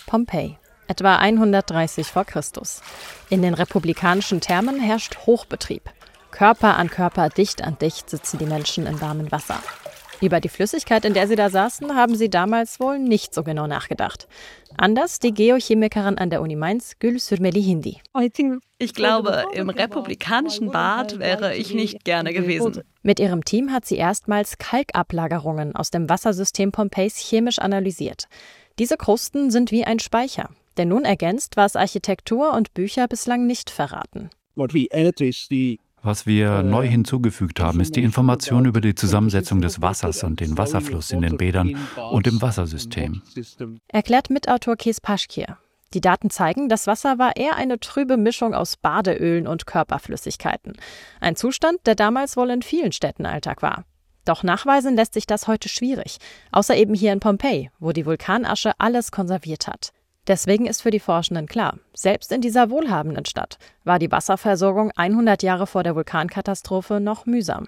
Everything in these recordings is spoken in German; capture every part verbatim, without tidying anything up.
Pompeji, etwa hundertdreißig vor Christus. In den republikanischen Thermen herrscht Hochbetrieb. Körper an Körper, dicht an dicht sitzen die Menschen in warmem Wasser. Über die Flüssigkeit, in der sie da saßen, haben sie damals wohl nicht so genau nachgedacht. Anders die Geochemikerin an der Uni Mainz, Gül Sürmeli-Hindi. Ich glaube, im republikanischen Bad wäre ich nicht gerne gewesen. Mit ihrem Team hat sie erstmals Kalkablagerungen aus dem Wassersystem Pompeis chemisch analysiert. Diese Krusten sind wie ein Speicher, der nun ergänzt, was Architektur und Bücher bislang nicht verraten. Was wir neu hinzugefügt haben, ist die Information über die Zusammensetzung des Wassers und den Wasserfluss in den Bädern und im Wassersystem. Erklärt Mitautor Kees Paschkir. Die Daten zeigen, das Wasser war eher eine trübe Mischung aus Badeölen und Körperflüssigkeiten. Ein Zustand, der damals wohl in vielen Städten Alltag war. Doch nachweisen lässt sich das heute schwierig, außer eben hier in Pompeji, wo die Vulkanasche alles konserviert hat. Deswegen ist für die Forschenden klar, selbst in dieser wohlhabenden Stadt war die Wasserversorgung hundert Jahre vor der Vulkankatastrophe noch mühsam.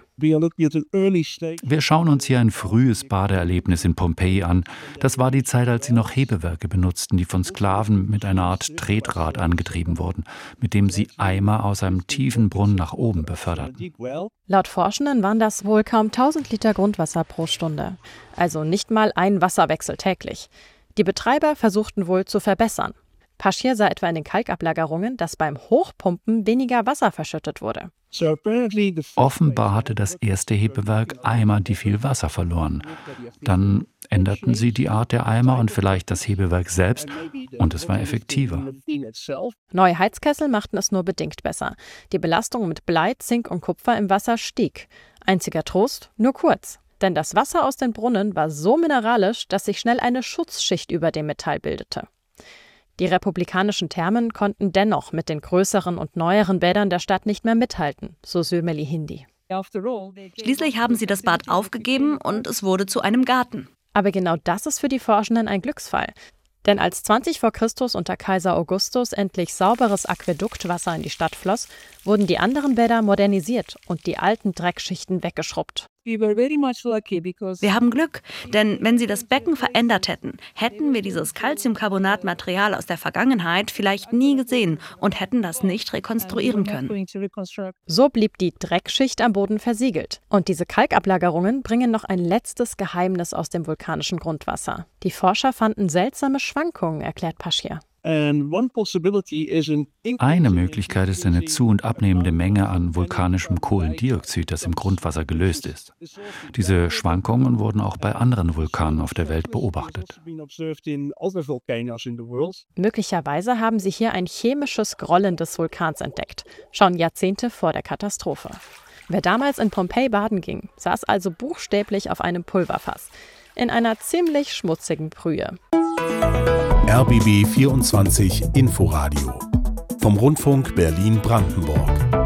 Wir schauen uns hier ein frühes Badeerlebnis in Pompeji an. Das war die Zeit, als sie noch Hebewerke benutzten, die von Sklaven mit einer Art Tretrad angetrieben wurden, mit dem sie Eimer aus einem tiefen Brunnen nach oben beförderten. Laut Forschenden waren das wohl kaum tausend Liter Grundwasser pro Stunde, also nicht mal ein Wasserwechsel täglich. Die Betreiber versuchten wohl zu verbessern. Paschkir sah etwa in den Kalkablagerungen, dass beim Hochpumpen weniger Wasser verschüttet wurde. Offenbar hatte das erste Hebewerk Eimer, die viel Wasser verloren. Dann änderten sie die Art der Eimer und vielleicht das Hebewerk selbst und es war effektiver. Neue Heizkessel machten es nur bedingt besser. Die Belastung mit Blei, Zink und Kupfer im Wasser stieg. Einziger Trost, nur kurz. Denn das Wasser aus den Brunnen war so mineralisch, dass sich schnell eine Schutzschicht über dem Metall bildete. Die republikanischen Thermen konnten dennoch mit den größeren und neueren Bädern der Stadt nicht mehr mithalten, so Sürmeli-Hindi. Schließlich haben sie das Bad aufgegeben und es wurde zu einem Garten. Aber genau das ist für die Forschenden ein Glücksfall. Denn als zwanzig vor Christus unter Kaiser Augustus endlich sauberes Aquäduktwasser in die Stadt floss, wurden die anderen Bäder modernisiert und die alten Dreckschichten weggeschrubbt. Wir haben Glück, denn wenn sie das Becken verändert hätten, hätten wir dieses Calciumcarbonat-Material aus der Vergangenheit vielleicht nie gesehen und hätten das nicht rekonstruieren können. So blieb die Dreckschicht am Boden versiegelt. Und diese Kalkablagerungen bringen noch ein letztes Geheimnis aus dem vulkanischen Grundwasser. Die Forscher fanden seltsame Schwankungen, erklärt Paschkir. Eine Möglichkeit ist eine zu- und abnehmende Menge an vulkanischem Kohlendioxid, das im Grundwasser gelöst ist. Diese Schwankungen wurden auch bei anderen Vulkanen auf der Welt beobachtet. Möglicherweise haben sie hier ein chemisches Grollen des Vulkans entdeckt, schon Jahrzehnte vor der Katastrophe. Wer damals in Pompeji baden ging, saß also buchstäblich auf einem Pulverfass, in einer ziemlich schmutzigen Brühe. R B B vierundzwanzig Inforadio vom Rundfunk Berlin-Brandenburg.